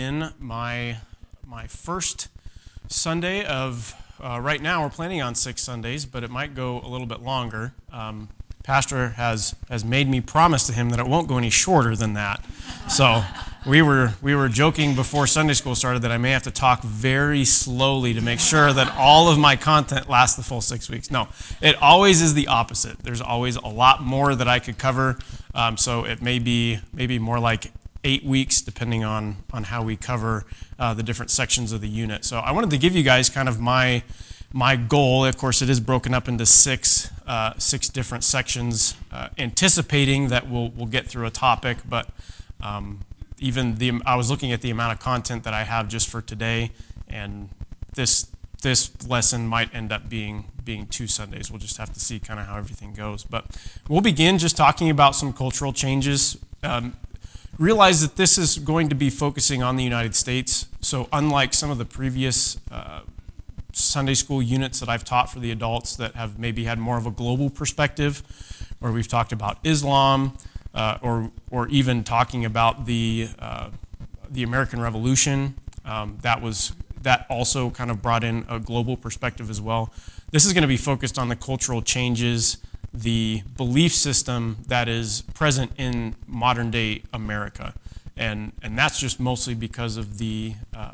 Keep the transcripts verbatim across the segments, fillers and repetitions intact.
In my my first Sunday of uh, right now, we're planning on six Sundays, but it might go a little bit longer. Um, Pastor has has made me promise to him that it won't go any shorter than that. So we were we were joking before Sunday school started that I may have to talk very slowly to make sure that all of my content lasts the full six weeks. No, it always is the opposite. There's always a lot more that I could cover. Um, so it may be maybe more like eight weeks, depending on, on how we cover uh, the different sections of the unit. So I wanted to give you guys kind of my my goal. Of course, it is broken up into six uh, six different sections, uh, anticipating that we'll we'll get through a topic. But um, even the I was looking at the amount of content that I have just for today, and this this lesson might end up being being two Sundays. We'll just have to see kind of how everything goes. But we'll begin just talking about some cultural changes. Um, Realize that this is going to be focusing on the United States. So unlike some of the previous uh, Sunday school units that I've taught for the adults that have maybe had more of a global perspective, where we've talked about Islam, uh, or or even talking about the uh, the American Revolution, um, that was that also kind of brought in a global perspective as well. This is going to be focused on the cultural changes, the belief system that is present in modern day America. And and that's just mostly because of the uh,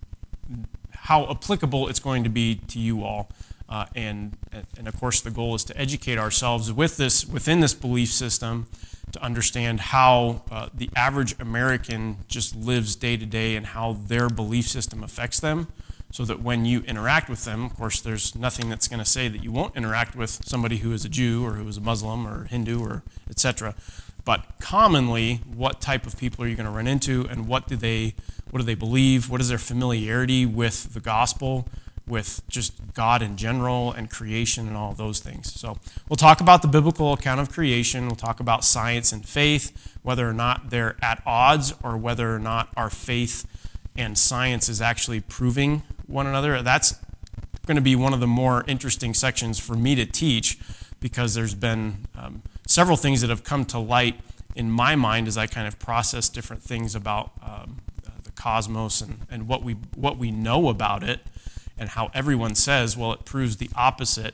how applicable it's going to be to you all. Uh, and and of course the goal is to educate ourselves with this within this belief system to understand how uh, the average American just lives day to day and how their belief system affects them. So that when you interact with them, of course, there's nothing that's going to say that you won't interact with somebody who is a Jew or who is a Muslim or Hindu or et cetera. But commonly, what type of people are you going to run into, and what do they what do they believe? What is their familiarity with the gospel, with just God in general and creation and all of those things? So we'll talk about the biblical account of creation. We'll talk about science and faith, whether or not they're at odds or whether or not our faith and science is actually proving one another. That's going to be one of the more interesting sections for me to teach, because there's been um, several things that have come to light in my mind as I kind of process different things about um, the cosmos and, and what we what we know about it, and how everyone says, well, it proves the opposite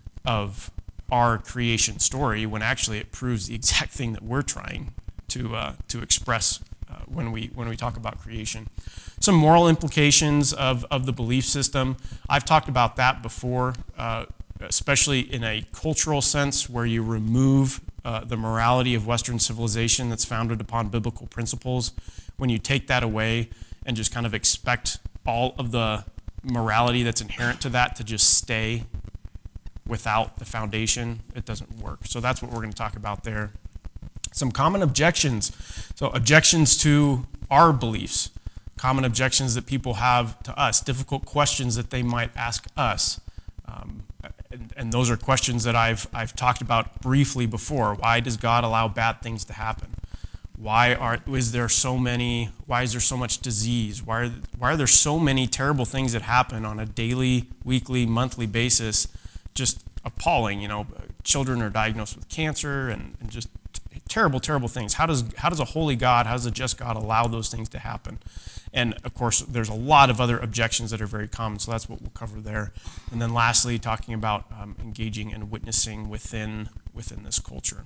of our creation story, when actually it proves the exact thing that we're trying to uh, to express uh, when we when we talk about creation. Some moral implications of, of the belief system. I've talked about that before, uh, especially in a cultural sense, where you remove uh, the morality of Western civilization that's founded upon biblical principles. When you take that away and just kind of expect all of the morality that's inherent to that to just stay without the foundation, it doesn't work. So that's what we're going to talk about there. Some common objections. So objections to our beliefs. Common objections that people have to us, difficult questions that they might ask us. Um, and, and those are questions that I've I've talked about briefly before. Why does God allow bad things to happen? Why are is there so many? Why is there so much disease? Why are why are there so many terrible things that happen on a daily, weekly, monthly basis? Just appalling. You know, children are diagnosed with cancer and, and just terrible, terrible things. How does how does a holy God, how does a just God allow those things to happen? And of course, there's a lot of other objections that are very common, so that's what we'll cover there. And then lastly, talking about um, engaging and witnessing within within this culture.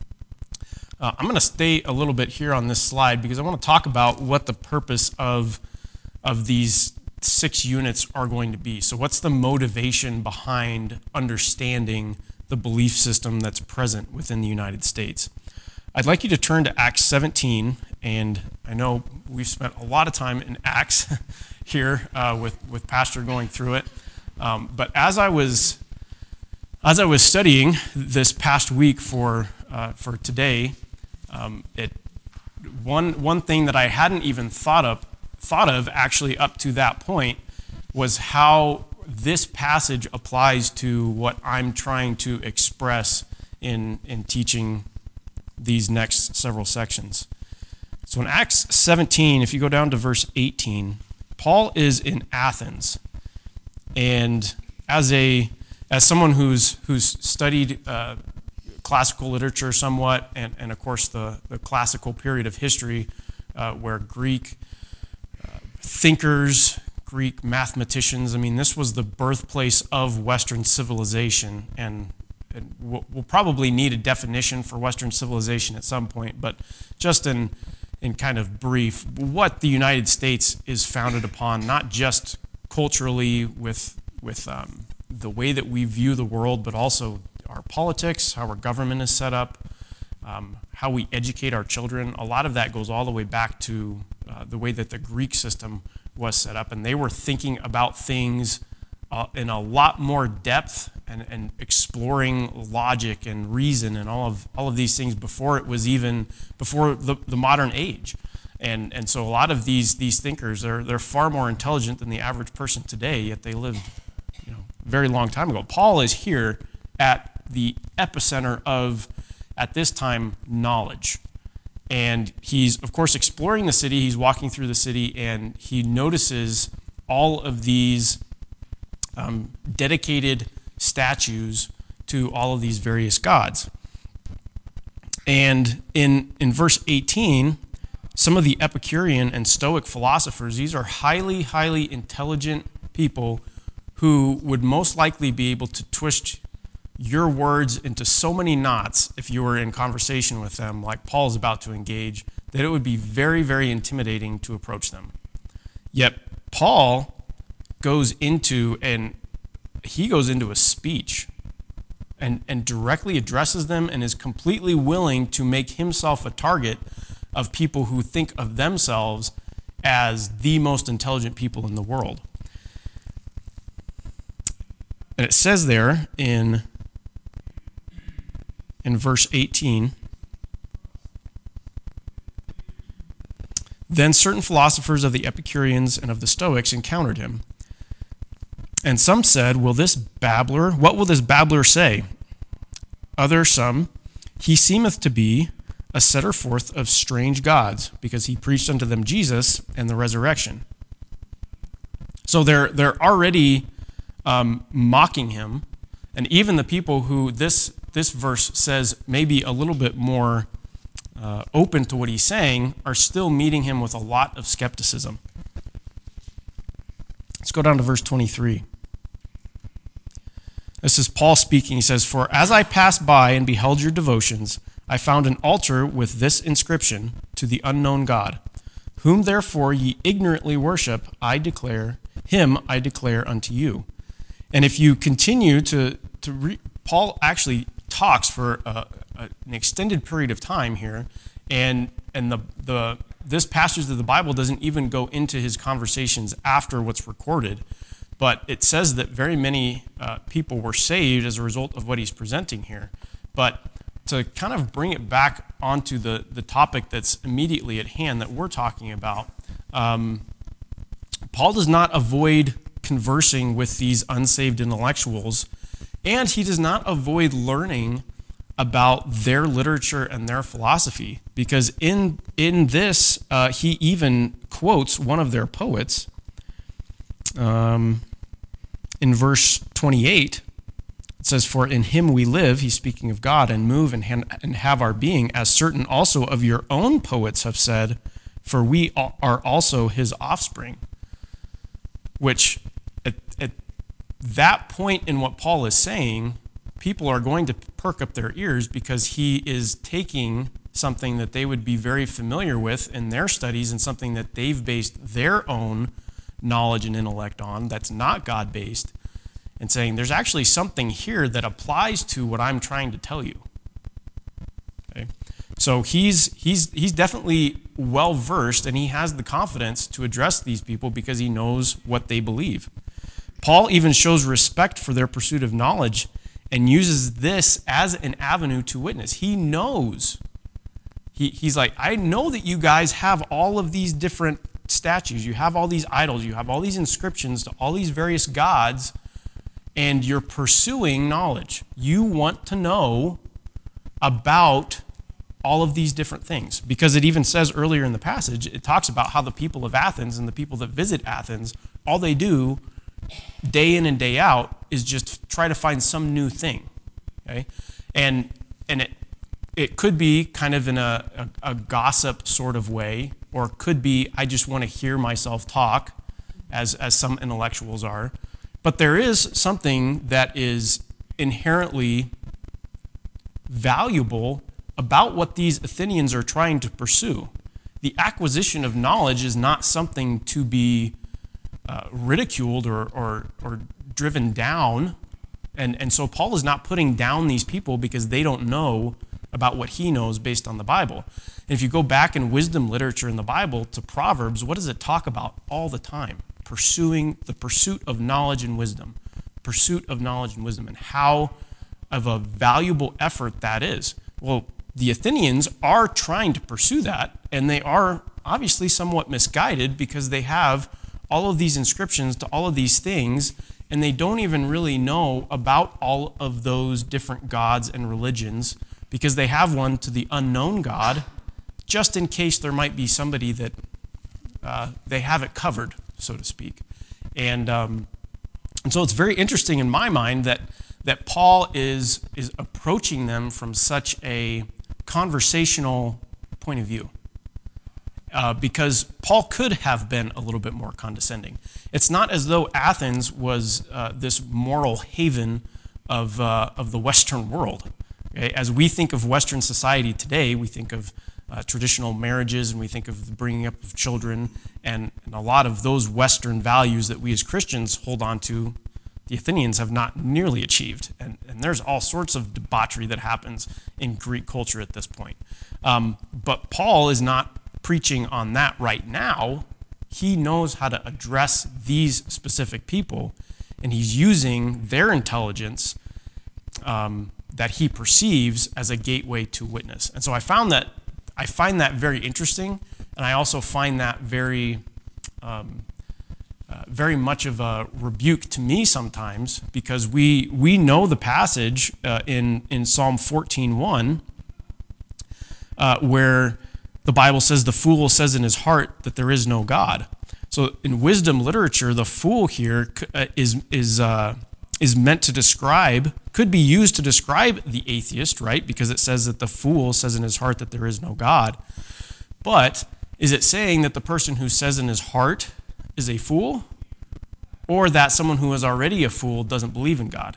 Uh, I'm going to stay a little bit here on this slide because I want to talk about what the purpose of of these six units are going to be. So what's the motivation behind understanding the belief system that's present within the United States? I'd like you to turn to Acts seventeen, and I know we've spent a lot of time in Acts here uh, with with Pastor going through it. Um, but as I was as I was studying this past week for uh, for today, um, it one one thing that I hadn't even thought of thought of actually up to that point was how this passage applies to what I'm trying to express in in teaching these next several sections. So in Acts seventeen, if you go down to verse eighteen, Paul is in Athens, and as a as someone who's who's studied uh, classical literature somewhat, and, and of course the, the classical period of history uh, where Greek, uh, thinkers, Greek mathematicians. I mean, this was the birthplace of Western civilization, and, and we'll, we'll probably need a definition for Western civilization at some point, but just in, in kind of brief, what the United States is founded upon, not just culturally with, with um, the way that we view the world, but also our politics, how our government is set up, um, how we educate our children. A lot of that goes all the way back to uh, the way that the Greek system was set up, and they were thinking about things uh, in a lot more depth and, and exploring logic and reason and all of all of these things before it was even before the, the modern age. And and so a lot of these these thinkers, they're they're far more intelligent than the average person today, yet they lived, you know, a very long time ago. Paul is here at the epicenter of, at this time, knowledge. And he's, of course, exploring the city. He's walking through the city, and he notices all of these um, dedicated statues to all of these various gods. And in, in verse eighteen, some of the Epicurean and Stoic philosophers, these are highly, highly intelligent people who would most likely be able to twist your words into so many knots if you were in conversation with them, like Paul's about to engage, that it would be very, very intimidating to approach them. Yet Paul goes into, and he goes into a speech and, and directly addresses them and is completely willing to make himself a target of people who think of themselves as the most intelligent people in the world. And it says there in in verse eighteen, then certain philosophers of the Epicureans and of the Stoics encountered him. And some said, will this babbler, what will this babbler say? Other some, he seemeth to be a setter forth of strange gods, because he preached unto them Jesus and the resurrection. So they're they're already um, mocking him, and even the people who this this verse says maybe a little bit more uh, open to what he's saying are still meeting him with a lot of skepticism. Let's go down to verse twenty-three. This is Paul speaking. He says, for as I passed by and beheld your devotions, I found an altar with this inscription, to the unknown God, whom therefore ye ignorantly worship, I declare, him I declare unto you. And if you continue to, to read, Paul actually talks for a, a, an extended period of time here, and and the the this passage of the Bible doesn't even go into his conversations after what's recorded, but it says that very many uh, people were saved as a result of what he's presenting here. But to kind of bring it back onto the, the topic that's immediately at hand that we're talking about, um, Paul does not avoid conversing with these unsaved intellectuals, and he does not avoid learning about their literature and their philosophy, because in, in this, uh, he even quotes one of their poets. Um, in verse twenty-eight, it says, for in him we live, he's speaking of God, and move and, and have our being, as certain also of your own poets have said, for we are also his offspring. Which, at, at that point in what Paul is saying, people are going to perk up their ears, because he is taking something that they would be very familiar with in their studies and something that they've based their own knowledge and intellect on that's not God-based, and saying there's actually something here that applies to what I'm trying to tell you. Okay? So he's he's he's definitely well versed, and he has the confidence to address these people because he knows what they believe. Paul even shows respect for their pursuit of knowledge and uses this as an avenue to witness. He knows. He, he's like, I know that you guys have all of these different statues. You have all these idols. You have all these inscriptions to all these various gods, and you're pursuing knowledge. You want to know about all of these different things, because it even says earlier in the passage, it talks about how the people of Athens and the people that visit Athens, all they do day in and day out is just try to find some new thing, okay? And and it it could be kind of in a, a, a gossip sort of way, or could be I just want to hear myself talk, as, as some intellectuals are. But there is something that is inherently valuable about what these Athenians are trying to pursue. The acquisition of knowledge is not something to be uh, ridiculed or, or, or driven down. And, and so Paul is not putting down these people because they don't know about what he knows based on the Bible. And if you go back in wisdom literature in the Bible to Proverbs, what does it talk about all the time? Pursuing the pursuit of knowledge and wisdom. Pursuit of knowledge and wisdom, and how of a valuable effort that is. Well, the Athenians are trying to pursue that, and they are obviously somewhat misguided because they have all of these inscriptions to all of these things, and they don't even really know about all of those different gods and religions because they have one to the unknown God, just in case there might be somebody that uh, they have it covered, so to speak. And um, and so it's very interesting in my mind that that Paul is is approaching them from such a conversational point of view. Uh, because Paul could have been a little bit more condescending. It's not as though Athens was uh, this moral haven of, uh, of the Western world. Okay? As we think of Western society today, we think of uh, traditional marriages, and we think of the bringing up of children, and, and a lot of those Western values that we as Christians hold on to, the Athenians have not nearly achieved. And, and there's all sorts of debauchery that happens in Greek culture at this point. Um, but Paul is not preaching on that right now. He knows how to address these specific people, and he's using their intelligence um, that he perceives as a gateway to witness. And so I found that I find that very interesting, and I also find that very um, uh, very much of a rebuke to me sometimes, because we we know the passage uh, in in Psalm fourteen one uh, where the Bible says the fool says in his heart that there is no God. So in wisdom literature, the fool here is is uh, is meant to describe, could be used to describe the atheist, right? Because it says that the fool says in his heart that there is no God. But is it saying that the person who says in his heart is a fool, or that someone who is already a fool doesn't believe in God?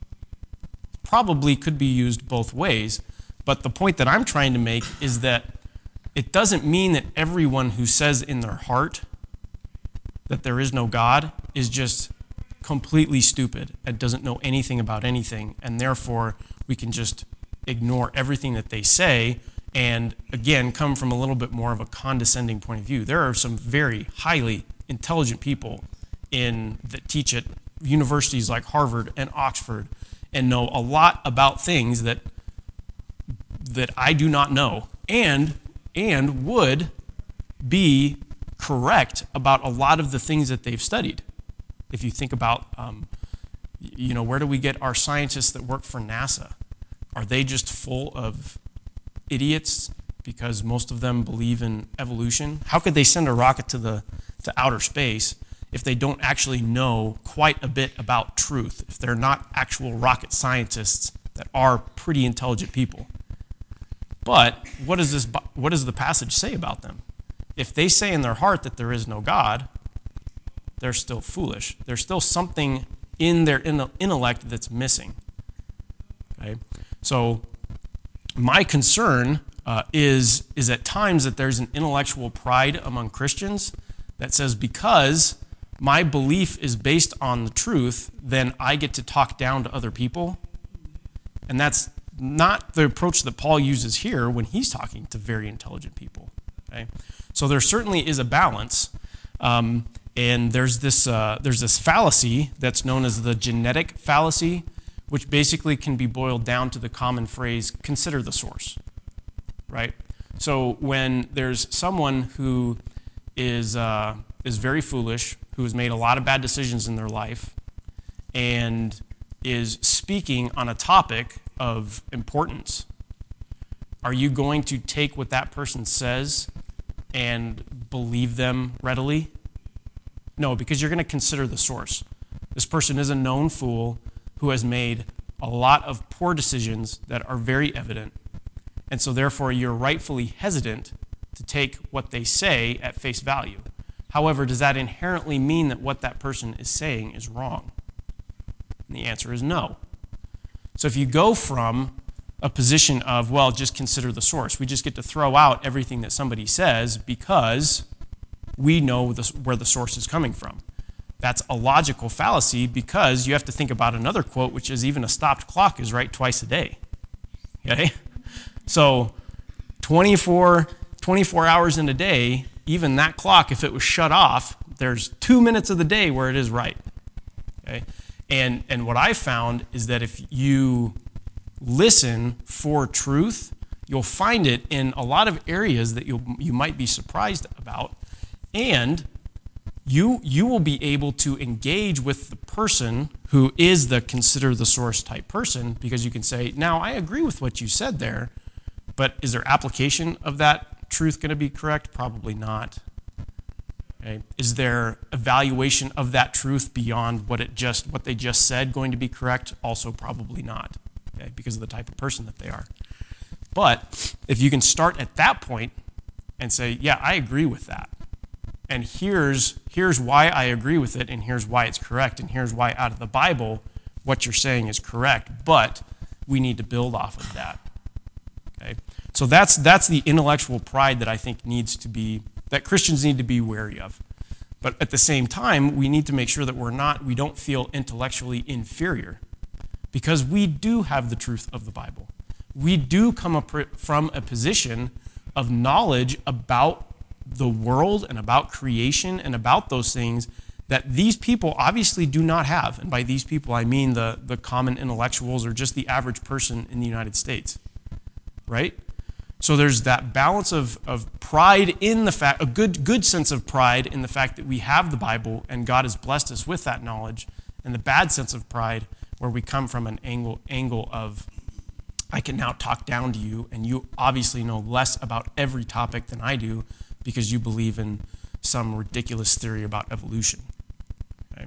Probably could be used both ways. But the point that I'm trying to make is that it doesn't mean that everyone who says in their heart that there is no God is just completely stupid and doesn't know anything about anything, and therefore we can just ignore everything that they say and, again, come from a little bit more of a condescending point of view. There are some very highly intelligent people in that teach at universities like Harvard and Oxford and know a lot about things that that I do not know, and and would be correct about a lot of the things that they've studied. If you think about, um, you know, where do we get our scientists that work for NASA? Are they just full of idiots because most of them believe in evolution? How could they send a rocket to the to outer space if they don't actually know quite a bit about truth, if they're not actual rocket scientists that are pretty intelligent people? But what does this? What does the passage say about them? If they say in their heart that there is no God, they're still foolish. There's still something in their intellect that's missing. Okay? So my concern uh, is, is at times that there's an intellectual pride among Christians that says because my belief is based on the truth, then I get to talk down to other people. And that's not the approach that Paul uses here when he's talking to very intelligent people. Okay? So there certainly is a balance, um, and there's this uh, there's this fallacy that's known as the genetic fallacy, which basically can be boiled down to the common phrase, consider the source, right? So when there's someone who is uh, is very foolish, who has made a lot of bad decisions in their life, and is speaking on a topic of importance, are you going to take what that person says and believe them readily? No, because you're going to consider the source. This person is a known fool who has made a lot of poor decisions that are very evident, and so therefore you're rightfully hesitant to take what they say at face value. However, does that inherently mean that what that person is saying is wrong? And the answer is no. So if you go from a position of, well, just consider the source, we just get to throw out everything that somebody says because we know the, where the source is coming from. That's a logical fallacy because you have to think about another quote, which is even a stopped clock is right twice a day. Okay? So twenty-four, twenty-four hours in a day, even that clock, if it was shut off, there's two minutes of the day where it is right. Okay? And, and what I found is that if you listen for truth, you'll find it in a lot of areas that you you might be surprised about, and you you will be able to engage with the person who is the consider the source type person, because you can say, now I agree with what you said there, but is their application of that truth going to be correct? Probably not. Okay. Is their evaluation of that truth beyond what it just what they just said going to be correct? Also probably not, okay, because of the type of person that they are. But if you can start at that point and say, yeah, I agree with that, and here's here's why I agree with it, and here's why it's correct, and here's why out of the Bible what you're saying is correct, but we need to build off of that. Okay? So that's that's the intellectual pride that I think needs to be, that Christians need to be wary of. But at the same time, we need to make sure that we're not, we don't feel intellectually inferior, because we do have the truth of the Bible. We do come up from a position of knowledge about the world and about creation and about those things that these people obviously do not have. And by these people, I mean the, the common intellectuals or just the average person in the United States, right? So there's that balance of, of pride in the fact, a good, good sense of pride in the fact that we have the Bible and God has blessed us with that knowledge, and the bad sense of pride where we come from an angle, angle of, I can now talk down to you, and you obviously know less about every topic than I do because you believe in some ridiculous theory about evolution. Okay?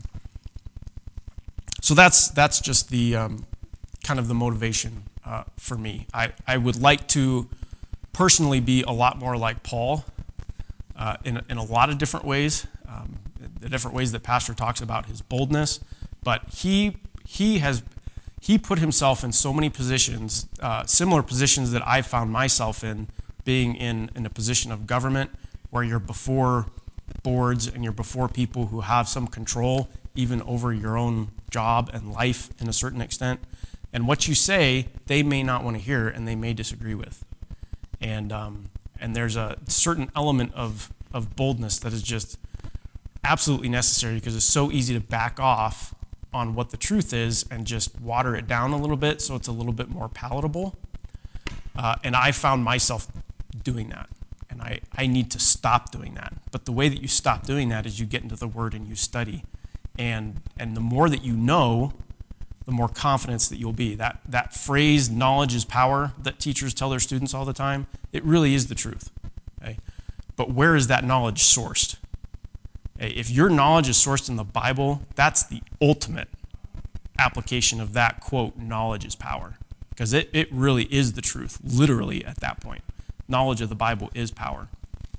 So that's that's just the um, kind of the motivation uh, for me. I, I would like to personally be a lot more like Paul uh, in, in a lot of different ways, um, the different ways that Pastor talks about his boldness, but he he has he put himself in so many positions, uh, similar positions that I found myself in, being in, in a position of government where you're before boards and you're before people who have some control even over your own job and life in a certain extent. And what you say, they may not want to hear and they may disagree with. And um, and there's a certain element of, of boldness that is just absolutely necessary, because it's so easy to back off on what the truth is and just water it down a little bit so it's a little bit more palatable. Uh, and I found myself doing that. And I, I need to stop doing that. But the way that you stop doing that is you get into the Word and you study. And and the more that you know, the more confidence that you'll be. That, that phrase, knowledge is power, that teachers tell their students all the time, it really is the truth. Okay? But where is that knowledge sourced? Okay? If your knowledge is sourced in the Bible, that's the ultimate application of that quote, knowledge is power. Because it, it really is the truth, literally at that point. Knowledge of the Bible is power.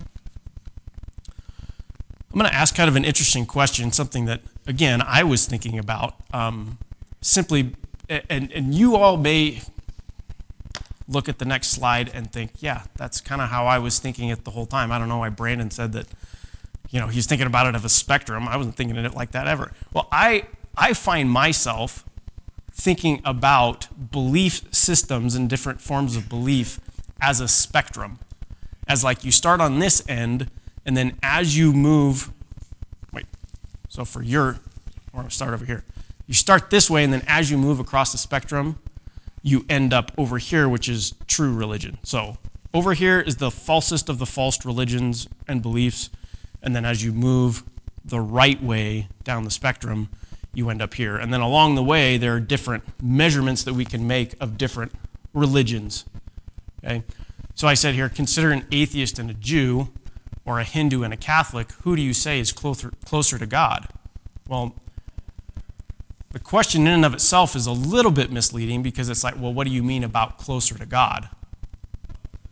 I'm going to ask kind of an interesting question, something that, again, I was thinking about. Um, simply, and, and you all may look at the next slide and think, yeah, that's kind of how I was thinking it the whole time. I don't know why Brandon said that, you know, he's thinking about it as a spectrum. I wasn't thinking of it like that ever. Well, I, I find myself thinking about belief systems and different forms of belief as a spectrum, as like you start on this end, and then as you move, wait, so for your, we're going to start over here. You start this way, and then as you move across the spectrum, you end up over here, which is true religion. So over here is the falsest of the false religions and beliefs, and then as you move the right way down the spectrum, you end up here. And then along the way, there are different measurements that we can make of different religions. Okay? So I said here, consider an atheist and a Jew, or a Hindu and a Catholic. Who do you say is closer, closer to God? Well, the question in and of itself is a little bit misleading, because it's like, well, what do you mean about closer to God?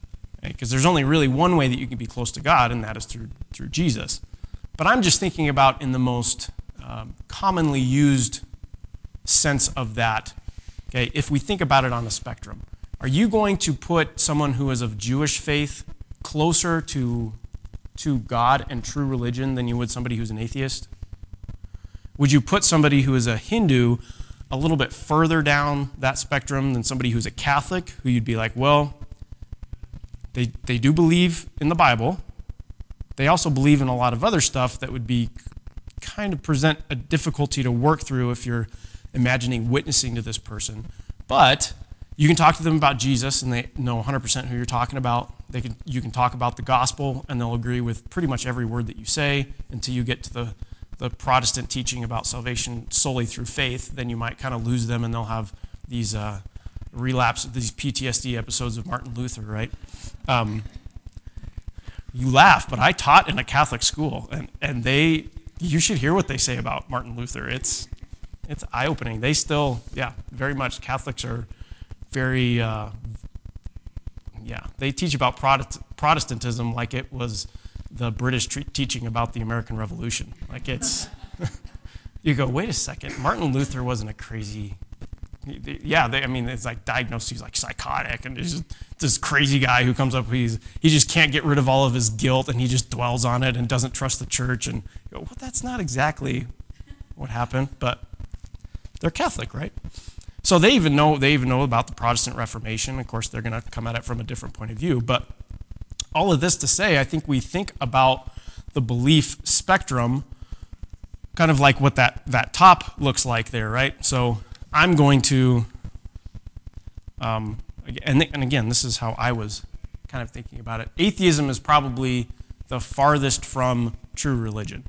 Because there's only really one way that you can be close to God, and that is through through Jesus. But I'm just thinking about in the most um, commonly used sense of that. Okay, if we think about it on a spectrum, are you going to put someone who is of Jewish faith closer to to God and true religion than you would somebody who's an atheist? Would you put somebody who is a Hindu a little bit further down that spectrum than somebody who's a Catholic, who you'd be like, well, they they do believe in the Bible. They also believe in a lot of other stuff that would be kind of present a difficulty to work through if you're imagining witnessing to this person. But you can talk to them about Jesus, and they know one hundred percent who you're talking about. They can you can talk about the gospel, and they'll agree with pretty much every word that you say until you get to the the Protestant teaching about salvation solely through faith. Then you might kind of lose them, and they'll have these uh, relapse, these P T S D episodes of Martin Luther, right? Um, you laugh, but I taught in a Catholic school, and, and they, you should hear what they say about Martin Luther. It's it's eye-opening. They still, yeah, very much, Catholics are very, uh, yeah, they teach about Protestantism like it was the British tre- teaching about the American Revolution. Like it's, you go, wait a second, Martin Luther wasn't a crazy, yeah, they, I mean, it's like diagnosed, he's like psychotic, and there's this crazy guy who comes up, he's, he just can't get rid of all of his guilt, and he just dwells on it and doesn't trust the church, and you go, well, that's not exactly what happened, but they're Catholic, right? So they even know, they even know about the Protestant Reformation. Of course, they're going to come at it from a different point of view, but all of this to say, I think we think about the belief spectrum kind of like what that, that top looks like there, right? So I'm going to, um, and, and again, this is how I was kind of thinking about it. Atheism is probably the farthest from true religion.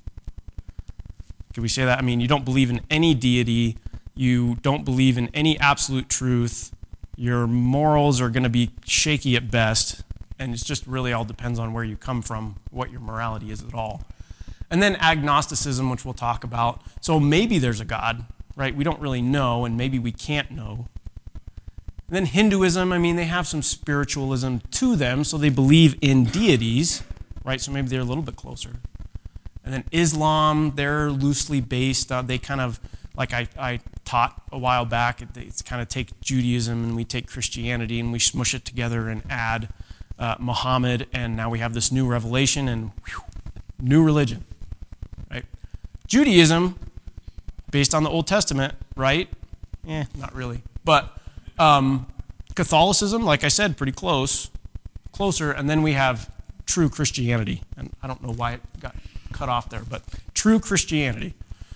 Can we say that? I mean, you don't believe in any deity. You don't believe in any absolute truth. Your morals are going to be shaky at best. And it just really all depends on where you come from, what your morality is at all. And then agnosticism, which we'll talk about. So maybe there's a God, right? We don't really know, and maybe we can't know. And then Hinduism, I mean, they have some spiritualism to them, so they believe in deities, right? So maybe they're a little bit closer. And then Islam, they're loosely based. Uh, they kind of, like I, I taught a while back, it's kind of take Judaism and we take Christianity and we smush it together and add Uh, Muhammad, and now we have this new revelation and whew, new religion, right? Judaism, based on the Old Testament, right? Eh, not really. But um, Catholicism, like I said, pretty close, closer, and then we have true Christianity. And I don't know why it got cut off there, but true Christianity.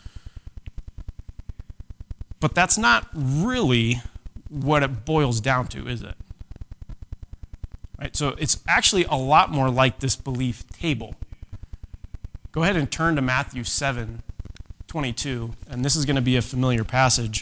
But that's not really what it boils down to, is it? Right, so it's actually a lot more like this belief table. Go ahead and turn to Matthew seven twenty-two, and this is going to be a familiar passage.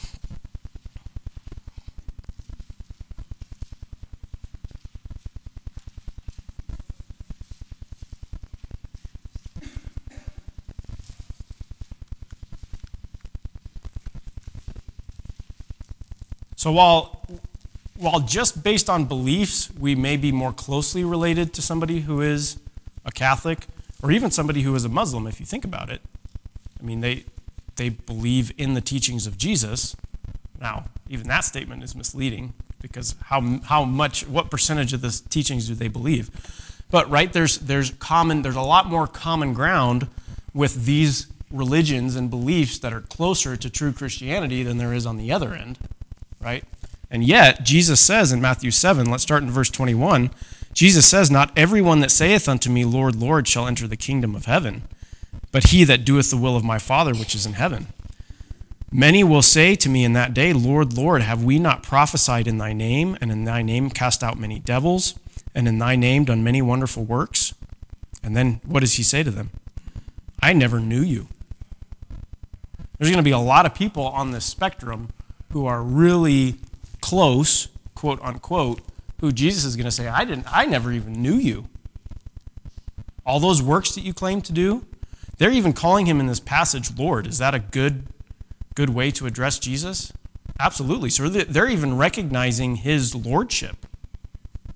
So while While just based on beliefs, we may be more closely related to somebody who is a Catholic, or even somebody who is a Muslim, if you think about it. I mean, they they believe in the teachings of Jesus. Now, even that statement is misleading, because how how much, what percentage of the teachings do they believe? But right, there's there's common, there's a lot more common ground with these religions and beliefs that are closer to true Christianity than there is on the other end, right? And yet, Jesus says in Matthew seven, let's start in verse twenty-one, Jesus says, "Not everyone that saith unto me, Lord, Lord, shall enter the kingdom of heaven, but he that doeth the will of my Father which is in heaven. Many will say to me in that day, Lord, Lord, have we not prophesied in thy name, and in thy name cast out many devils, and in thy name done many wonderful works?" And then what does he say to them? "I never knew you." There's going to be a lot of people on this spectrum who are really close, quote unquote, who Jesus is going to say, I didn't, I never even knew you. All those works that you claim to do, they're even calling him in this passage Lord. Is that a good, good way to address Jesus? Absolutely. So they're even recognizing his lordship.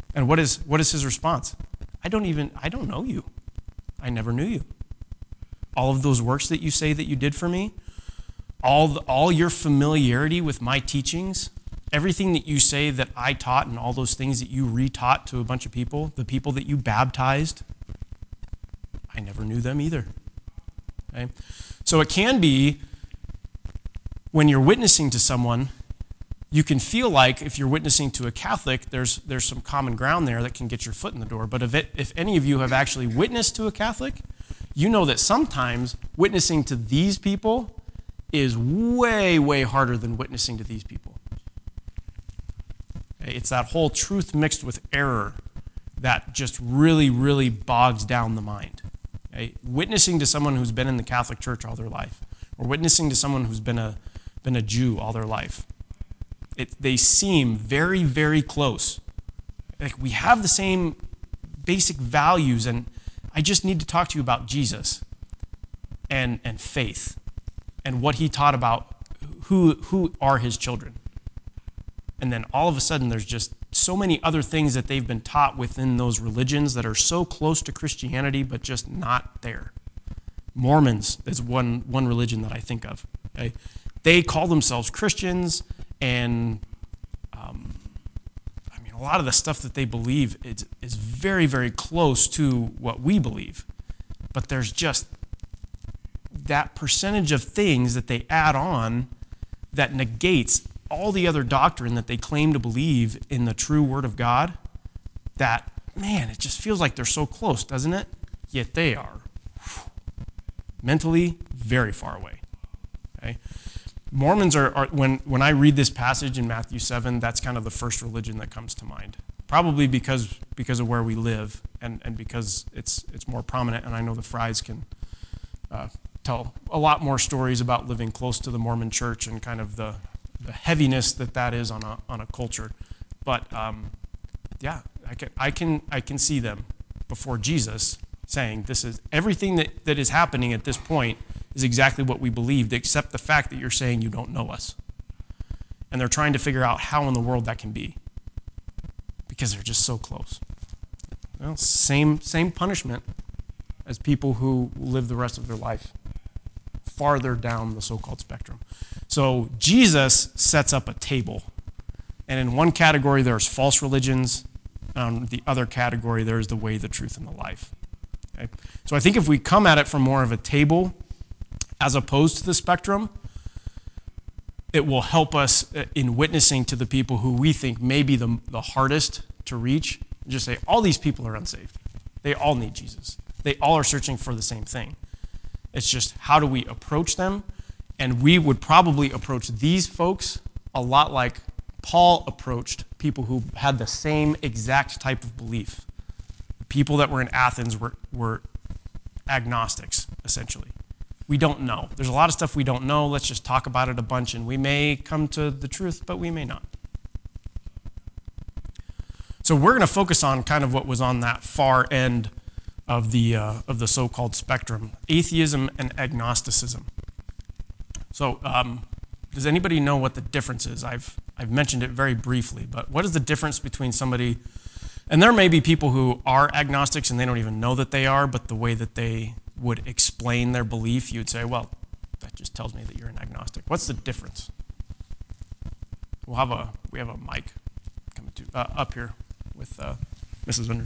And what is what is his response? I don't even, I don't know you. I never knew you. All of those works that you say that you did for me, all the, all your familiarity with my teachings, everything that you say that I taught and all those things that you retaught to a bunch of people, the people that you baptized, I never knew them either. Okay? So it can be, when you're witnessing to someone, you can feel like if you're witnessing to a Catholic, there's there's some common ground there that can get your foot in the door. But if, it, if any of you have actually witnessed to a Catholic, you know that sometimes witnessing to these people is way, way harder than witnessing to these people. Okay? It's that whole truth mixed with error that just really, really bogs down the mind. Okay? Witnessing to someone who's been in the Catholic Church all their life, or witnessing to someone who's been a been a Jew all their life, It, they seem very, very close. Like we have the same basic values, and I just need to talk to you about Jesus and, and faith and what he taught about who, who are his children. And then all of a sudden there's just so many other things that they've been taught within those religions that are so close to Christianity but just not there. Mormons is one, one religion that I think of. Okay? They call themselves Christians, and um, I mean, a lot of the stuff that they believe is, is very, very close to what we believe. But there's just that percentage of things that they add on that negates all the other doctrine that they claim to believe in the true Word of God, that, man, it just feels like they're so close, doesn't it? Yet they are mentally very far away. Okay? Mormons are, are when, when I read this passage in Matthew seven, that's kind of the first religion that comes to mind. Probably because because of where we live and, and because it's it's more prominent, and I know the Fries can uh, tell a lot more stories about living close to the Mormon church and kind of the, the heaviness that that is on a on a culture. But um, yeah, I can I can I can see them before Jesus saying this is everything that, that is happening at this point is exactly what we believed, except the fact that you're saying you don't know us. And they're trying to figure out how in the world that can be, because they're just so close. Well, same same punishment as people who live the rest of their life farther down the so-called spectrum. So Jesus sets up a table, and in one category there's false religions, and the other category there's the way, the truth, and the life. Okay? So I think if we come at it from more of a table as opposed to the spectrum, it will help us in witnessing to the people who we think may be the, the hardest to reach. Just say, all these people are unsaved. They all need Jesus. They all are searching for the same thing. It's just, how do we approach them? And we would probably approach these folks a lot like Paul approached people who had the same exact type of belief. The people that were in Athens were, were agnostics, essentially. We don't know. There's a lot of stuff we don't know. Let's just talk about it a bunch, and we may come to the truth, but we may not. So we're going to focus on kind of what was on that far end of the uh, of the so-called spectrum, atheism and agnosticism. So um, does anybody know what the difference is? I've I've mentioned it very briefly, but what is the difference between somebody, and there may be people who are agnostics and they don't even know that they are, but the way that they would explain their belief, you'd say, well, that just tells me that you're an agnostic. What's the difference? We'll have a we have a mic coming to uh, up here with uh, Missus Vinder.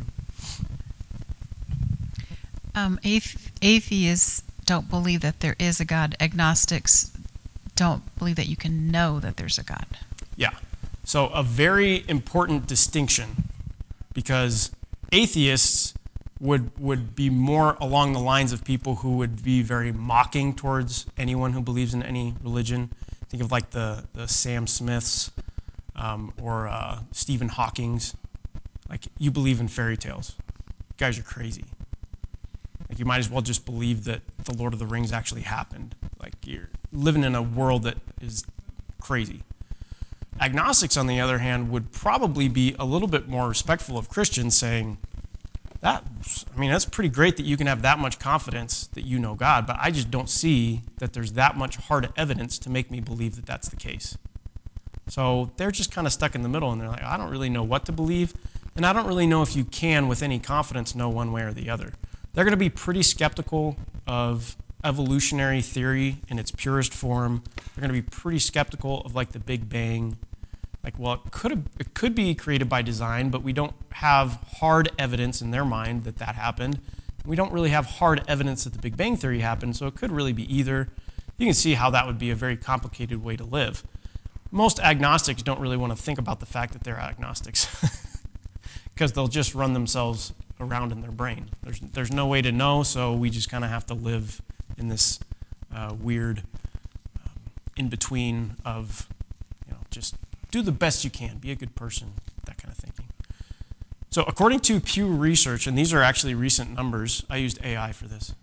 Um, athe- atheists don't believe that there is a God. Agnostics don't believe that you can know that there's a God. Yeah. So a very important distinction, because atheists would would be more along the lines of people who would be very mocking towards anyone who believes in any religion. Think of like the, the Sam Smiths um, or uh, Stephen Hawking's. Like, you believe in fairy tales. You guys are crazy. Like, you might as well just believe that the Lord of the Rings actually happened. Like, you're living in a world that is crazy. Agnostics, on the other hand, would probably be a little bit more respectful of Christians, saying, that, I mean, that's pretty great that you can have that much confidence that you know God, but I just don't see that there's that much hard evidence to make me believe that that's the case. So they're just kind of stuck in the middle, and they're like, I don't really know what to believe, And I don't really know if you can, with any confidence, know one way or the other. They're going to be pretty skeptical of evolutionary theory in its purest form. They're going to be pretty skeptical of like the Big Bang. Like, well, it could have, it could be created by design, but we don't have hard evidence in their mind that that happened. We don't really have hard evidence that the Big Bang theory happened, so it could really be either. You can see how that would be a very complicated way to live. Most agnostics don't really want to think about the fact that they're agnostics because they'll just run themselves around in their brain. There's, there's no way to know, so we just kind of have to live in this uh, weird um, in-between of, you know, just do the best you can, be a good person, that kind of thinking. So according to Pew Research, and these are actually recent numbers, I used A I for this.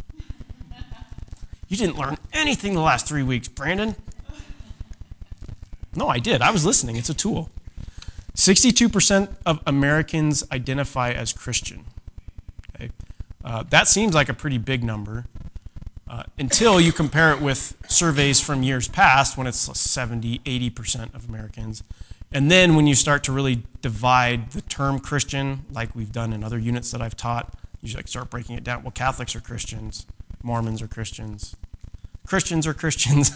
You didn't learn anything the last three weeks, Brandon. No, I did. I was listening. It's a tool. sixty-two percent of Americans identify as Christian. Okay? Uh, that seems like a pretty big number uh, until you compare it with surveys from years past when it's seventy, eighty percent of Americans. And then when you start to really divide the term Christian, like we've done in other units that I've taught, you like start breaking it down. Well, Catholics are Christians. Mormons are Christians. Christians are Christians.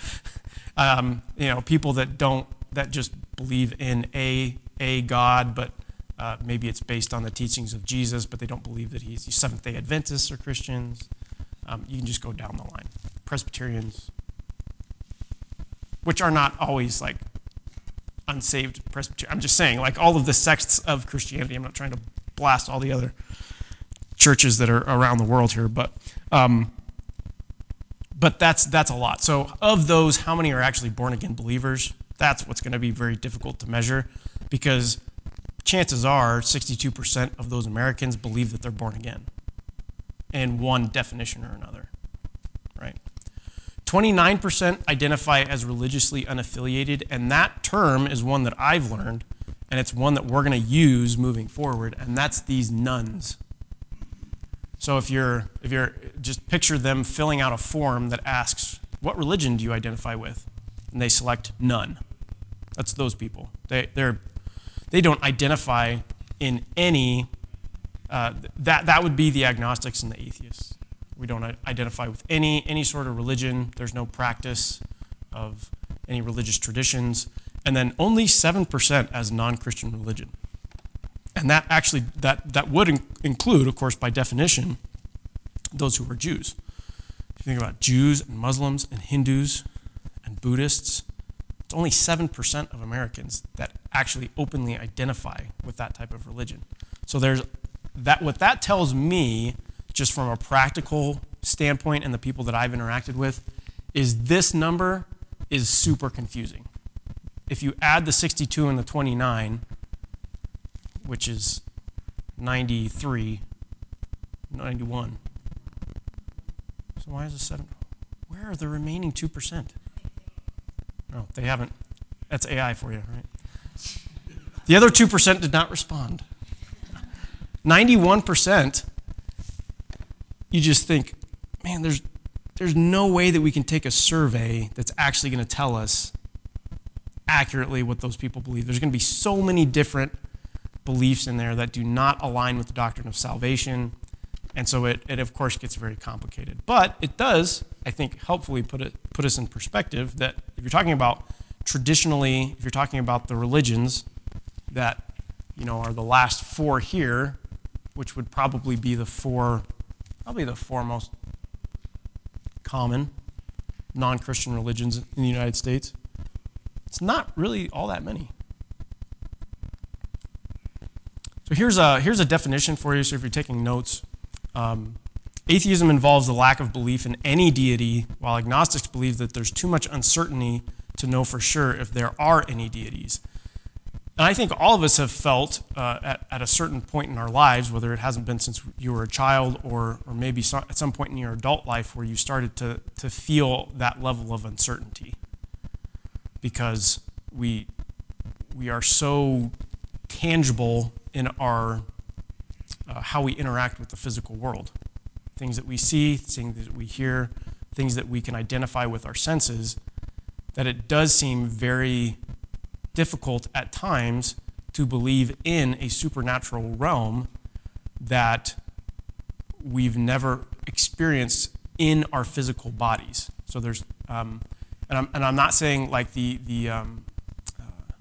um, you know, people that don't, that just believe in a, a God, but uh, maybe it's based on the teachings of Jesus, but they don't believe that he's, Seventh-day Adventists are Christians. Um, you can just go down the line. Presbyterians, which are not always like unsaved Presbyterian. I'm just saying, like all of the sects of Christianity. I'm not trying to blast all the other churches that are around the world here, but um, but that's that's a lot. So of those, how many are actually born again believers? That's what's going to be very difficult to measure, because chances are sixty-two percent of those Americans believe that they're born again in one definition or another, right? twenty-nine percent identify as religiously unaffiliated, and that term is one that I've learned, and it's one that we're going to use moving forward, and that's these nuns. So if you're, if you're, just picture them filling out a form that asks, what religion do you identify with? And they select none. That's those people. They, they're, they don't identify in any, uh, that, that would be the agnostics and the atheists. We don't identify with any, any sort of religion. There's no practice of any religious traditions. And then only seven percent as non-Christian religion. And that actually, that, that would in- include, of course, by definition, those who are Jews. If you think about Jews and Muslims and Hindus and Buddhists, it's only seven percent of Americans that actually openly identify with that type of religion. So there's that. What that tells me, just from a practical standpoint and the people that I've interacted with, is this number is super confusing. If you add the sixty-two and the twenty-nine, which is ninety-three, ninety-one. So why is it seven? Where are the remaining two percent? No, they haven't. That's A I for you, right? The other two percent did not respond. ninety-one percent, you just think, man, there's, there's no way that we can take a survey that's actually going to tell us accurately what those people believe. There's going to be so many different beliefs in there that do not align with the doctrine of salvation, and so it, it of course gets very complicated. But it does, I think, helpfully put it put us in perspective that if you're talking about traditionally, if you're talking about the religions that, you know, are the last four here, which would probably be the four, probably the four most common non-Christian religions in the United States, it's not really all that many. So here's a, here's a definition for you, so if you're taking notes. Um, atheism involves the lack of belief in any deity, while agnostics believe that there's too much uncertainty to know for sure if there are any deities. And I think all of us have felt uh, at, at a certain point in our lives, whether it hasn't been since you were a child or, or maybe so, at some point in your adult life, where you started to, to feel that level of uncertainty. Because we, we are so tangible in our uh, how we interact with the physical world. Things that we see, things that we hear, things that we can identify with our senses, that it does seem very difficult at times to believe in a supernatural realm that we've never experienced in our physical bodies. So there's, um, and I'm and I'm not saying like the the um, uh,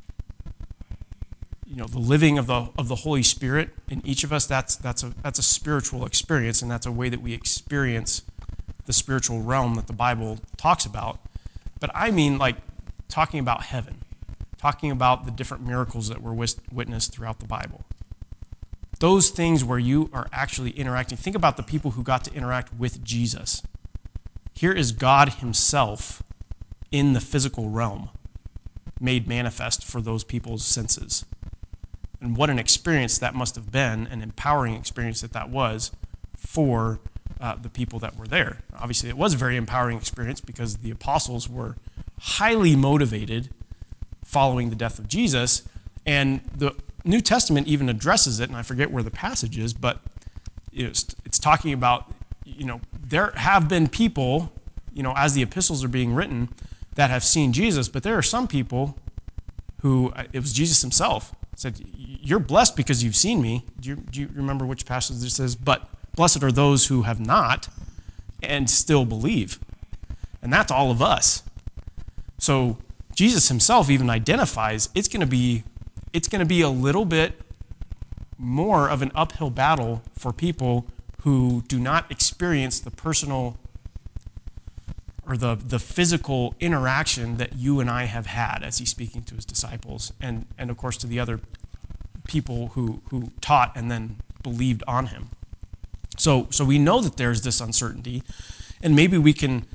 you know the living of the of the Holy Spirit in each of us. That's that's a that's a spiritual experience, and that's a way that we experience the spiritual realm that the Bible talks about. But I mean like talking about heaven, talking about the different miracles that were wis- witnessed throughout the Bible. Those things where you are actually interacting. Think about the people who got to interact with Jesus. Here is God himself in the physical realm, made manifest for those people's senses. And what an experience that must have been, an empowering experience that that was for uh, the people that were there. Obviously, it was a very empowering experience because the apostles were highly motivated following the death of Jesus, and the New Testament even addresses it, and I forget where the passage is, but it's, it's talking about, you know, there have been people, you know, as the epistles are being written, that have seen Jesus, but there are some people who, it was Jesus himself, said, you're blessed because you've seen me. Do you, do you remember which passage this is? But blessed are those who have not and still believe. And that's all of us. So Jesus himself even identifies it's going to be it's going to be a little bit more of an uphill battle for people who do not experience the personal or the, the physical interaction that you and I have had as he's speaking to his disciples and, and of course to the other people who, who taught and then believed on him. So, so we know that there's this uncertainty, and maybe we can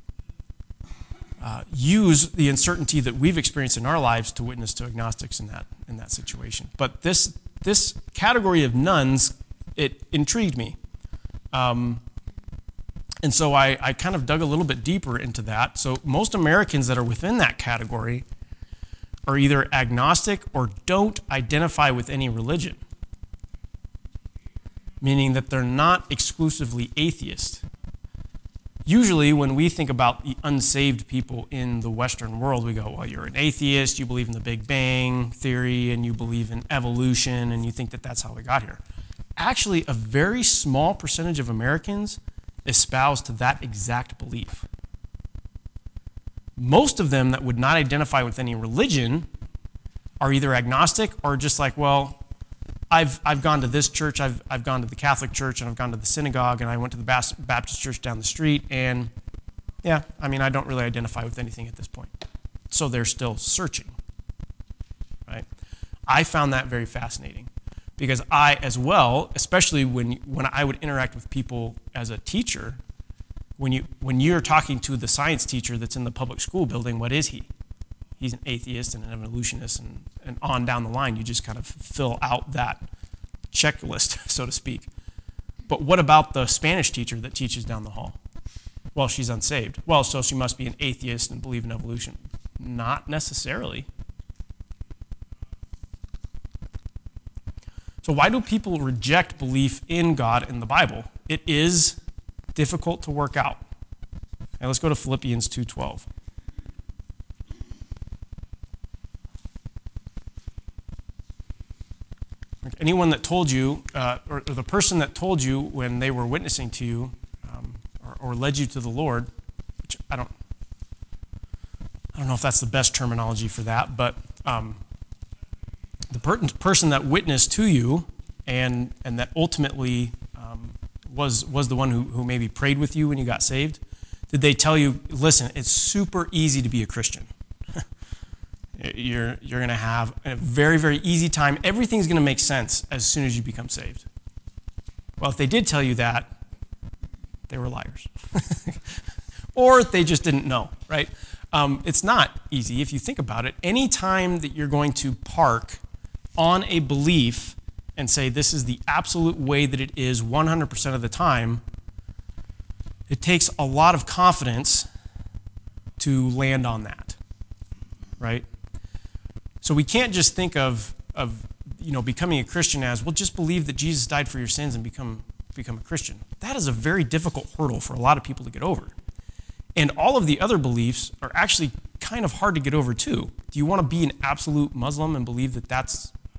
uh, use the uncertainty that we've experienced in our lives to witness to agnostics in that in that situation. But this this category of nuns, it intrigued me. Um, and so I, I kind of dug a little bit deeper into that. So most Americans that are within that category are either agnostic or don't identify with any religion, meaning that they're not exclusively atheist. Usually when we think about the unsaved people in the Western world, we go, well, you're an atheist, you believe in the Big Bang theory, and you believe in evolution, and you think that that's how we got here. Actually, a very small percentage of Americans espouse to that exact belief. Most of them that would not identify with any religion are either agnostic or just like, well, I've I've gone to this church, I've I've gone to the Catholic church, and I've gone to the synagogue, and I went to the Baptist church down the street, and yeah, I mean, I don't really identify with anything at this point. So they're still searching, right? I found that very fascinating because I, as well, especially when when I would interact with people as a teacher, when you when you're talking to the science teacher that's in the public school building, what is he? He's an atheist and an evolutionist, and, and on down the line, you just kind of fill out that checklist, so to speak. But what about the Spanish teacher that teaches down the hall? Well, she's unsaved. Well, so she must be an atheist and believe in evolution. Not necessarily. So why do people reject belief in God in the Bible? It is difficult to work out. Now let's go to Philippians two twelve. Anyone that told you, uh, or, or the person that told you when they were witnessing to you, um, or, or led you to the Lord, which I don't, I don't know if that's the best terminology for that, but um, the per- person that witnessed to you and and that ultimately um, was was the one who, who maybe prayed with you when you got saved, did they tell you, listen, it's super easy to be a Christian? You're you're going to have a very, very easy time. Everything's going to make sense as soon as you become saved. Well, if they did tell you that, they were liars. Or they just didn't know, right? Um, it's not easy if you think about it. Any time that you're going to park on a belief and say this is the absolute way that it is one hundred percent of the time, it takes a lot of confidence to land on that, right? So we can't just think of, of you know, becoming a Christian as, well, just believe that Jesus died for your sins and become, become a Christian. That is a very difficult hurdle for a lot of people to get over. And all of the other beliefs are actually kind of hard to get over too. Do you want to be an absolute Muslim and believe that that's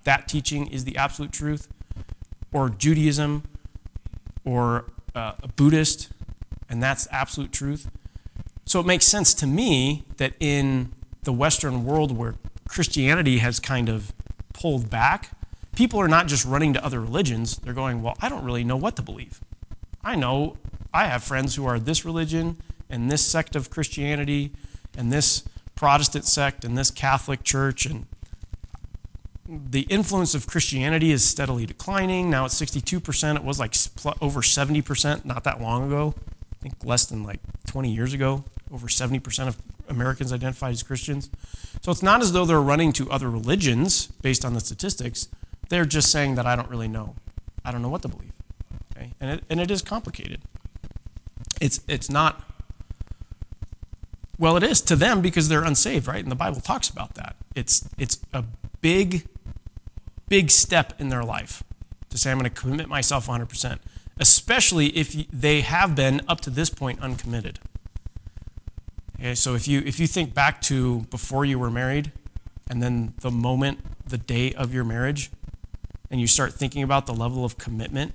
that teaching is the absolute truth, or Judaism, or uh, a Buddhist, and that's absolute truth. So it makes sense to me that in the Western world where Christianity has kind of pulled back, people are not just running to other religions. They're going, well, I don't really know what to believe. I know I have friends who are this religion and this sect of Christianity and this Protestant sect and this Catholic church, and the influence of Christianity is steadily declining. Now it's sixty-two percent. It was like over seventy percent not that long ago. I think less than like twenty years ago. Over seventy percent of Americans identified as Christians. So it's not as though they're running to other religions based on the statistics. They're just saying that I don't really know. I don't know what to believe. Okay? And it, and it is complicated. It's it's not, well, it is to them because they're unsaved, right? And the Bible talks about that. It's it's a big, big step in their life to say, I'm going to commit myself one hundred percent, especially if they have been, up to this point, uncommitted. Okay, so if you if you think back to before you were married, and then the moment, the day of your marriage, and you start thinking about the level of commitment,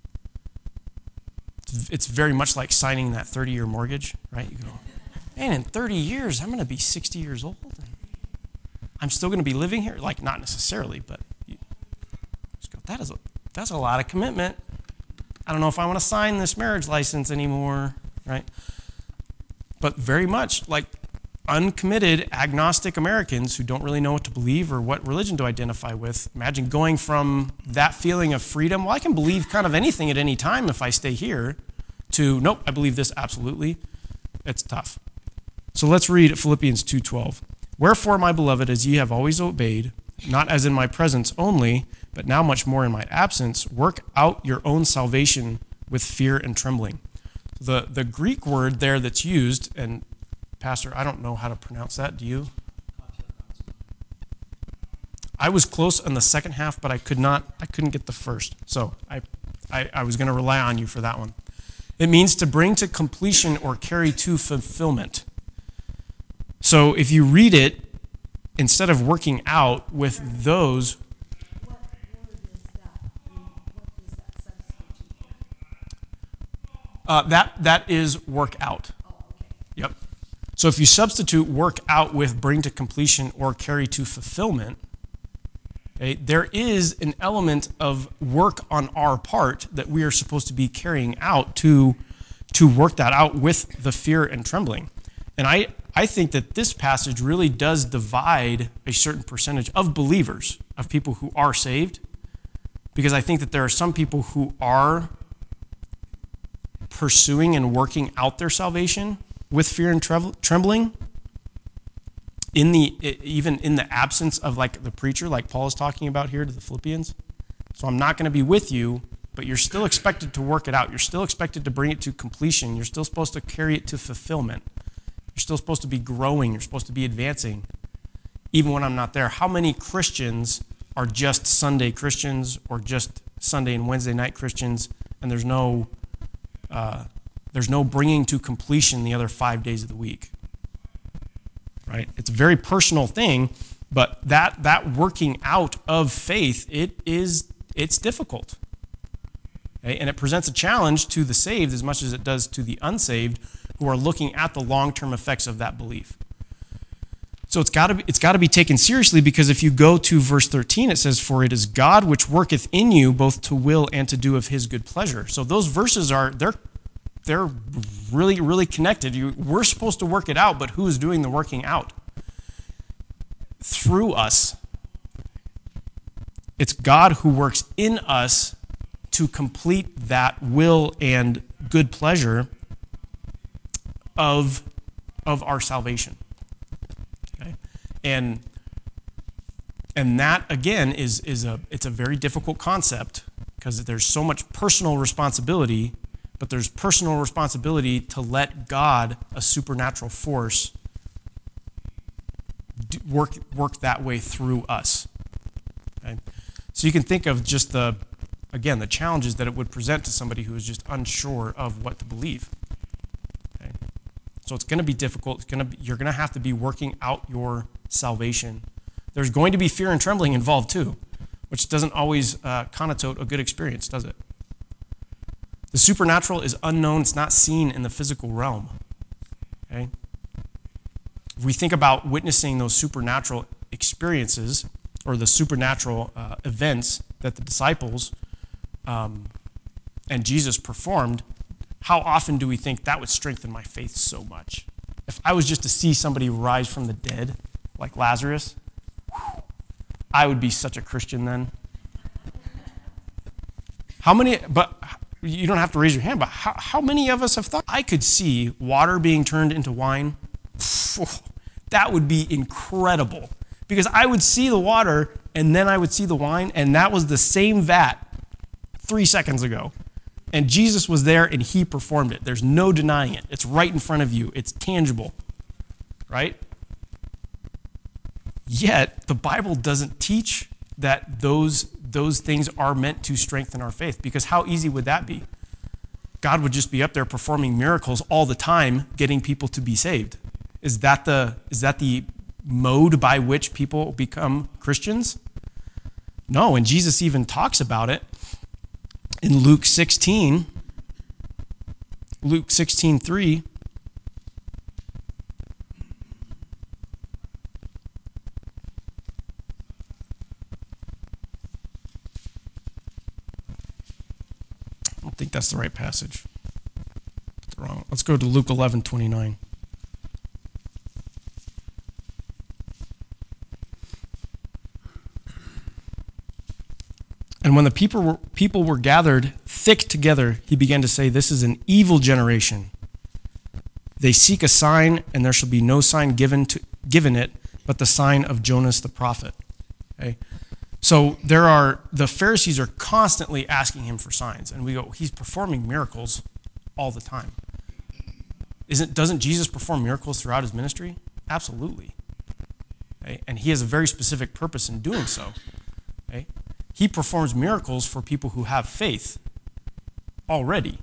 it's very much like signing that thirty-year mortgage, right? You go, man, in thirty years, I'm going to be sixty years old. I'm still going to be living here? Like, not necessarily, but you just go, that is a, that's a lot of commitment. I don't know if I want to sign this marriage license anymore, right? But very much like uncommitted, agnostic Americans who don't really know what to believe or what religion to identify with. Imagine going from that feeling of freedom, well, I can believe kind of anything at any time if I stay here, to, nope, I believe this absolutely. It's tough. So let's read Philippians two twelve. Wherefore, my beloved, as ye have always obeyed, not as in my presence only, but now much more in my absence, work out your own salvation with fear and trembling. The, the Greek word there that's used, and Pastor, I don't know how to pronounce that. Do you? I was close on the second half, but I could not. I couldn't get the first. So I, I, I was going to rely on you for that one. It means to bring to completion or carry to fulfillment. So if you read it, instead of working out with those, What word is that? What does that substitute for? uh, that that is work out. Oh, okay. Yep. So if you substitute work out with bring to completion or carry to fulfillment, okay, there is an element of work on our part that we are supposed to be carrying out to, to work that out with the fear and trembling. And I, I think that this passage really does divide a certain percentage of believers, of people who are saved, because I think that there are some people who are pursuing and working out their salvation with fear and trembling, in the even in the absence of like the preacher, like Paul is talking about here to the Philippians. So I'm not going to be with you, but you're still expected to work it out. You're still expected to bring it to completion. You're still supposed to carry it to fulfillment. You're still supposed to be growing. You're supposed to be advancing, even when I'm not there. How many Christians are just Sunday Christians or just Sunday and Wednesday night Christians, and there's no uh, there's no bringing to completion the other five days of the week? Right? It's a very personal thing, but that that working out of faith, it is it's difficult. Okay? And it presents a challenge to the saved as much as it does to the unsaved who are looking at the long-term effects of that belief. So it's got to be, it's got to be taken seriously, because if you go to verse thirteen, it says, "For it is God which worketh in you both to will and to do of his good pleasure." So those verses are they're they're really really connected. You, we're supposed to work it out, but who is doing the working out? Through us. It's God who works in us to complete that will and good pleasure of of our salvation. Okay? And and that again is is a it's a very difficult concept, because there's so much personal responsibility, but there's personal responsibility to let God, a supernatural force, do, work work that way through us. Okay? So you can think of just the again the challenges that it would present to somebody who is just unsure of what to believe. Okay? So it's going to be difficult. It's going to be, you're going to have to be working out your salvation. There's going to be fear and trembling involved too. which doesn't always uh, connote a good experience, does it? The supernatural is unknown. It's not seen in the physical realm. Okay? If we think about witnessing those supernatural experiences or the supernatural uh, events that the disciples um, and Jesus performed, how often do we think that would strengthen my faith so much? If I was just to see somebody rise from the dead, like Lazarus, whew, I would be such a Christian then. How many, but you don't have to raise your hand, but how, how many of us have thought I could see water being turned into wine? That would be incredible. Because I would see the water and then I would see the wine, and that was the same vat three seconds ago. And Jesus was there and he performed it. There's no denying it. It's right in front of you. It's tangible. Right? Yet, the Bible doesn't teach that those, those things are meant to strengthen our faith. Because how easy would that be? God would just be up there performing miracles all the time, getting people to be saved. Is that the, is that the mode by which people become Christians? No, and Jesus even talks about it in Luke sixteen. Luke sixteen three. I don't think that's the right passage. It's wrong. Let's go to Luke eleven twenty-nine. And when the people were, people were gathered thick together, he began to say, "This is an evil generation. They seek a sign, and there shall be no sign given to given it, but the sign of Jonas the prophet." Okay? So there are, the Pharisees are constantly asking him for signs. And we go, he's performing miracles all the time. Isn't, doesn't Jesus perform miracles throughout his ministry? Absolutely. Okay? And he has a very specific purpose in doing so. Okay? He performs miracles for people who have faith already.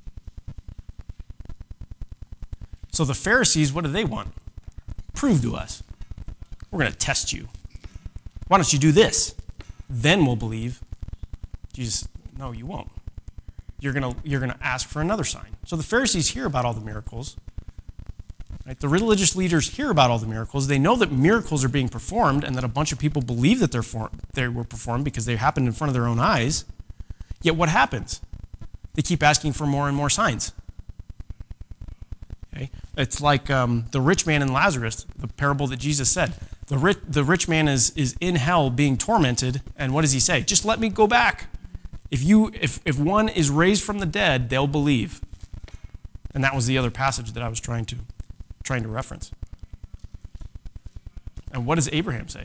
So the Pharisees, what do they want? Prove to us. We're going to test you. Why don't you do this? Then we'll believe. Jesus, no, you won't. You're going to you're going to ask for another sign. So the Pharisees hear about all the miracles. Right? The religious leaders hear about all the miracles. They know that miracles are being performed and that a bunch of people believe that they're for, they were performed because they happened in front of their own eyes. Yet what happens? They keep asking for more and more signs. Okay? It's like um, the rich man and Lazarus, the parable that Jesus said. The rich, the rich man is, is in hell being tormented, and what does he say? Just let me go back. If, you, if, if one is raised from the dead, they'll believe. And that was the other passage that I was trying to trying to reference. And what does Abraham say?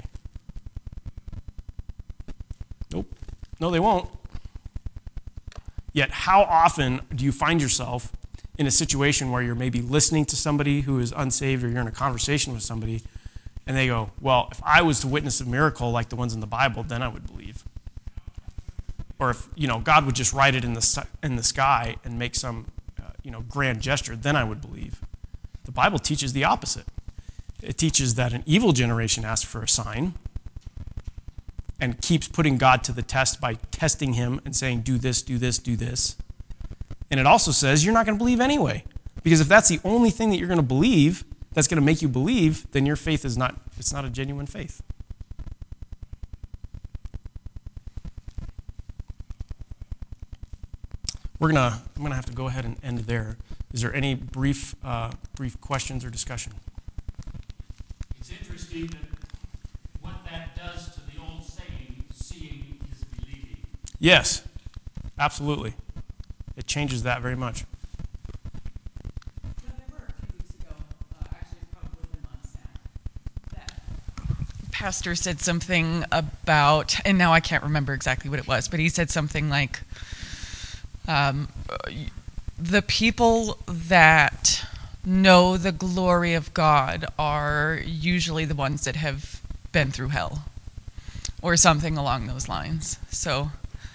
Nope. No, they won't. Yet how often do you find yourself in a situation where you're maybe listening to somebody who is unsaved, or you're in a conversation with somebody, and they go, well, if I was to witness a miracle like the ones in the Bible, then I would believe. Or if, you know, God would just write it in the, in the sky and make some, uh, you know, grand gesture, then I would believe. The Bible teaches the opposite. It teaches that an evil generation asks for a sign and keeps putting God to the test by testing him and saying, do this, do this, do this. And it also says you're not going to believe anyway. Because if that's the only thing that you're going to believe, that's going to make you believe, then your faith is not, it's not a genuine faith. We're gonna, I'm gonna have to go ahead and end there. Is there any brief, uh, brief questions or discussion? It's interesting that what that does to the old saying, seeing is believing. Yes, absolutely. It changes that very much. There were a few weeks ago, uh, actually it's probably within months now, that pastor said something about, and now I can't remember exactly what it was, but he said something like, um, the people that know the glory of God are usually the ones that have been through hell, or something along those lines. So,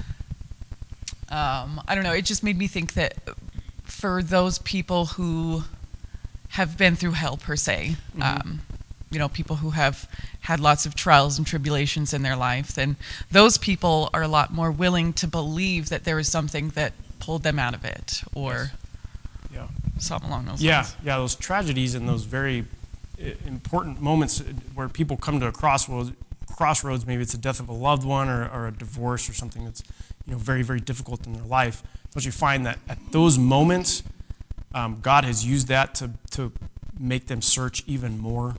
um, I don't know, it just made me think that for those people who have been through hell per se, Mm-hmm. um, you know, people who have had lots of trials and tribulations in their life, then those people are a lot more willing to believe that there was something that pulled them out of it, or Yeah. something along those Yeah, lines. yeah, those tragedies and those very i- important moments where people come to a crossroads, crossroads, maybe it's the death of a loved one or, or a divorce or something that's, you know, very, very difficult in their life. But you find that at those moments, um, God has used that to, to make them search even more.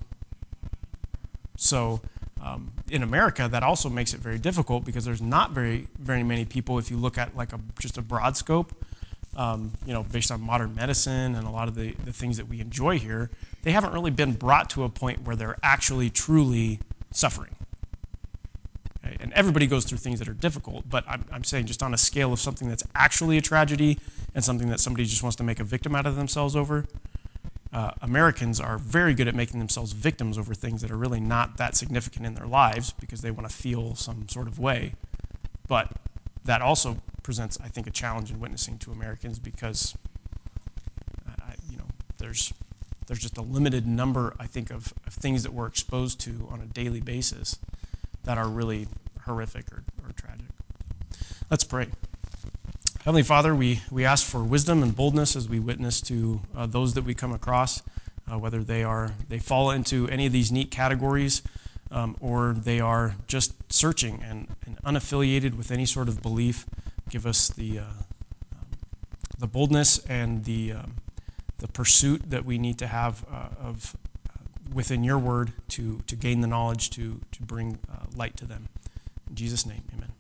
So um, in America, that also makes it very difficult because there's not very, very many people, if you look at like a just a broad scope, Um, you know, based on modern medicine and a lot of the, the things that we enjoy here, they haven't really been brought to a point where they're actually truly suffering. Okay? And everybody goes through things that are difficult, but I'm, I'm saying just on a scale of something that's actually a tragedy and something that somebody just wants to make a victim out of themselves over, uh, Americans are very good at making themselves victims over things that are really not that significant in their lives because they want to feel some sort of way. But that also presents, I think, a challenge in witnessing to Americans because, I, you know, there's there's just a limited number, I think, of, of things that we're exposed to on a daily basis that are really horrific or, or tragic. Let's pray. Heavenly Father, we, we ask for wisdom and boldness as we witness to uh, those that we come across, uh, whether they are they fall into any of these neat categories um, or they are just searching and, and unaffiliated with any sort of belief. Give us the uh, um, the boldness and the um, the pursuit that we need to have uh, of uh, within your word to to gain the knowledge to to bring uh, light to them. In Jesus' name, amen.